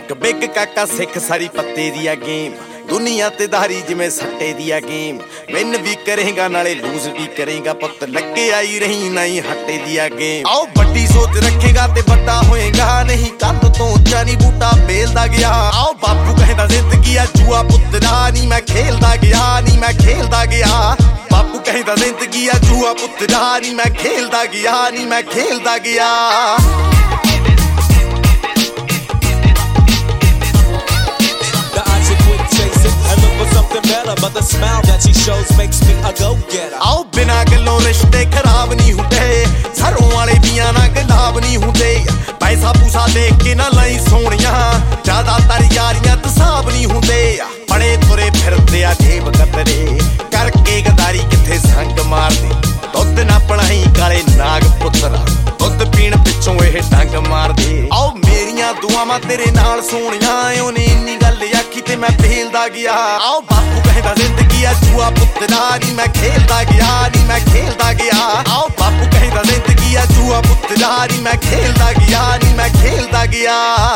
ਇੱਕ ਬਿੱਗ ਕਾਕਾ ਸਿੱਖ ਸਾਰੀ ਪੱਤੇ ਦੀ ਆ ਗੇਮ ਦੁਨੀਆ ਤੇ ਧਾਰੀ ਜਿਵੇਂ ਸੱਟੇ ਦੀ ਆ ਗੇਮ ਵਿਨ ਵੀ ਕਰੇਗਾ ਨਾਲੇ ਲੂਜ਼ ਵੀ ਕਰੇਗਾ ਪੁੱਤ ਲੱਗੇ ਆਈ ਰਹੀ ਨਹੀਂ ਹੱਟੇ ਦੀ ਆ ਗੇਮ ਆਓ ਵੱਡੀ ਸੋਚ ਰੱਖੇਗਾ ਤੇ ਵੱਡਾ ਹੋਏਗਾ ਨਹੀਂ ਕੰਧ ਤੋਂ ਉੱਚਾ ਨਹੀਂ ਬੂਟਾ ਬੇਲਦਾ ਗਿਆ ਆਓ ਬਾਪੂ ਕਹਿੰਦਾ ਜ਼ਿੰਦਗੀ ਆ ਜੂਆ ਪੁੱਤਰਾ ਨਹੀਂ ਮੈਂ ਖੇਲਦਾ ਗਿਆ ਨਹੀਂ ਮੈਂ ਖੇਲਦਾ ਗਿਆ ਬਾਪੂ ਕਹਿੰਦਾ ਜ਼ਿੰਦਗੀ ਆ ਜੂਆ ਪੁੱਤਰਾ ਨਹੀਂ ਮੈਂ ਖੇਲਦਾ ਗਿਆ ਨਹੀਂ ਮੈਂ ਖੇਲਦਾ ਗਿਆ But the smile that she shows makes me a go-getter. ਆਓ ਬਿਨਾਂ ਗੱਲੋਂ ਰਿਸ਼ਤੇ ਖਰਾਬ ਨਹੀਂ ਹੁੰਦੇ ਸਰੋਂ ਵਾਲੇ ਬੀਆਂ ਨਾਲ ਗੁਲਾਬ ਨਹੀਂ ਹੁੰਦੇ ਪੈਸਾ ਪੂਸਾ ਦੇਖ ਕੇ ਨਾ ਲਈ ਸੋਹਣੀਆਂ ਜ਼ਿਆਦਾਤਰ ਯਾਰੀਆਂ ਤਸਾਬ ਨਹੀਂ ਹੁੰਦੇ ਬੜੇ ਤੁਰੇ ਫਿਰਦੇ ਆ ਜੇਬ ਕਤਰੇ ਕਰਕੇ ਗਦਾਰੀ ਕਿੱਥੇ ਸੰਗ ਮਾਰਦੇ ਦੁੱਧ ਨਾ ਪਣਾਈ ਕਾਲੇ ਨਾਗ ਪੁੱਤਰਾ ਦੁੱਧ ਪੀਣ ਪਿੱਛੋਂ ਇਹ ਡੰਗ ਮਾਰਦੇ ਆਓ ਮੇਰੀਆਂ ਦੁਆਵਾਂ ਤੇਰੇ ਨਾਲ ਸੋਹਣੀਆਂ ਉਹਨੇ ਇੰਨੀ ਗੱਲ ਆਖੀ ਤੇ ਮੈਂ ਫੇਲਦਾ ਗਿਆ ਆਓ ਬਾਪੂ ਕਹਿੰਦਾ ਜ਼ਿੰਦਗੀ ਆ ਜੂਆ ਪੁੱਤਰਾ ਨਹੀਂ ਮੈਂ ਖੇਲਦਾ ਗਿਆ ਨਹੀਂ ਮੈਂ ਖੇਲਦਾ ਗਿਆ ਆਓ ਬਾਪੂ ਕਹਿੰਦਾ ਜ਼ਿੰਦਗੀ ਆ ਜੂਆ ਪੁੱਤਰਾ ਨਹੀਂ ਮੈਂ ਖੇਲਦਾ ਗਿਆ ਨਹੀਂ ਮੈਂ ਖੇਲਦਾ ਗਿਆ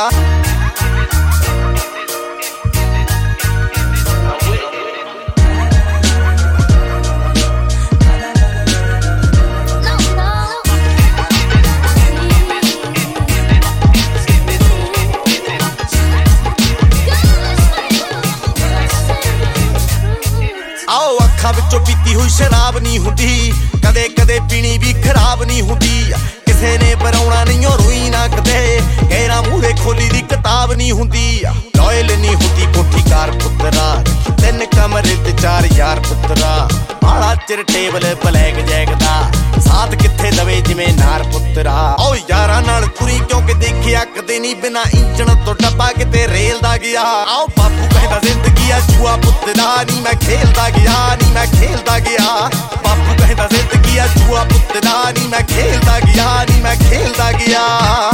ਆਓ ਅੱਖਾਂ ਵਿੱਚੋਂ ਪੀਤੀ ਹੋਈ ਸ਼ਰਾਬ ਨਹੀਂ ਹੁੰਦੀ ਕਦੇ ਕਦੇ ਪੀਣੀ ਵੀ ਖਰਾਬ ਨਹੀਂ ਹੁੰਦੀ ਕਿਸੇ ਨੇ ਬਰਾਉਣਾ ਨਹੀਂ ਉਹ ਰੋਈ ਨਾ ਕਦੇ ਗੈਰਾਂ ਮੂਹਰੇ ਖੋਲੀ ਦੀ ਕਿਤਾਬ ਨਹੀਂ ਹੁੰਦੀ ਲੋਇਲ ਨਹੀਂ ਹੁੰਦੀ ਕੋਠੀ ਕਾਰ ਪੁੱਤਰਾ 3 ਕਮਰੇ ਤੇ 4 ਯਾਰ ਪੁੱਤਰਾ ਬਾਲਾ ਚਿਰ ਟੇਬਲ ਬਲੈਕ ਜੈਗਦਾ ਸਾਥ ਕਿੱਥੇ ਦਵੇ ਜਿਵੇਂ ਨਾਰ ਪੁੱਤਰਾ ਓ ਯਾਰਾਂ ਨਾਲ ਤੁਰੀ ਕਿਉਂਕਿ ਦੇਖਿਆ ਕਦੇ ਨਹੀਂ ਬਿਨਾ ਇੰਜਣ ਤੋਂ ਡੱਬਾ ਕਿਤੇ ਰੇਲ ਦਾ ਗਿਆ ਆਓ ਬਾਪੂ ਕਹਿੰਦਾ ਜ਼ਿੰਦਗੀ ਆ ਜੂਆ ਪੁੱਤਰਾ ਨਹੀਂ ਮੈਂ ਖੇਲਦਾ ਗਿਆ ਨਹੀਂ ਮੈਂ ਖੇਲਦਾ ਗਿਆ ਬਾਪੂ ਕਹਿੰਦਾ ਜ਼ਿੰਦਗੀ ਆ ਜੂਆ ਪੁੱਤਰਾ ਨਹੀਂ ਮੈਂ ਖੇਲਦਾ ਗਿਆ ਨਹੀਂ ਮੈਂ ਖੇਲਦਾ ਗਿਆ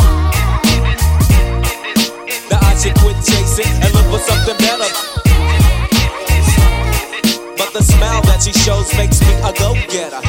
Now I should quit chasing and look for something better. But the smile that she shows makes me a go-getter.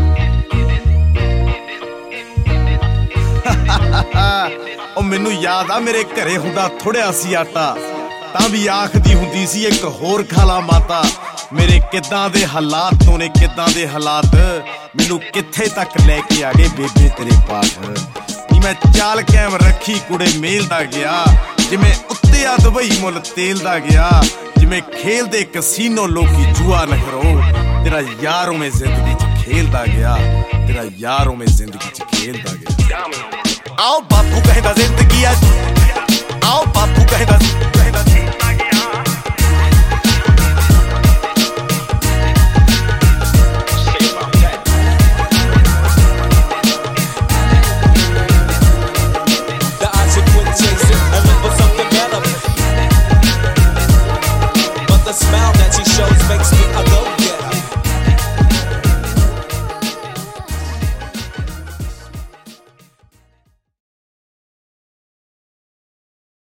ਉਹ ਮੈਨੂੰ ਯਾਦ ਆ ਮੇਰੇ ਘਰੇ ਹੁੰਦਾ ਥੋੜਿਆ ਸੀ ਆਟਾ ਤਾਂ ਵੀ ਆਖਦੀ ਹੁੰਦੀ ਸੀ ਇੱਕ ਹੋਰ ਖਾਲਾ ਮਾਤਾ ਮੇਰੇ ਕਿੱਦਾਂ ਦੇ ਹਾਲਾਤ ਤੋਂ ਨੇ ਕਿੱਦਾਂ ਦੇ ਹਾਲਾਤ ਮੈਨੂੰ ਕਿੱਥੇ ਤੱਕ ਲੈ ਕੇ ਆ ਗਏ ਬੇਬੇ ਤੇਰੇ ਪਾਠ ਨੀ ਮੈਂ ਚਾਲ ਕਾਇਮ ਰੱਖੀ ਕੁੜੇ ਮੇਲਦਾ ਗਿਆ ਜਿਵੇਂ ਉੱਤੇ ਆ ਦੁਬਈ ਮੁੱਲ ਤੇਲ ਦਾ ਗਿਆ ਜਿਵੇਂ ਖੇਲਦੇ ਕਸੀਨੋ ਲੋਕੀ ਜੂਆ ਨਾ ਕਰੋ ਤੇਰਾ ਯਾਰ ਉਵੇਂ ਜ਼ਿੰਦਗੀ 'ਚ ਖੇਲਦਾ ਗਿਆ ਤੇਰਾ ਯਾਰ ਉਵੇਂ ਜ਼ਿੰਦਗੀ 'ਚ ਖੇਲਦਾ ਗਿਆ ਆਓ ਬਾਪੂ ਕਹਿੰਦਾ ਜ਼ਿੰਦਗੀ ਆ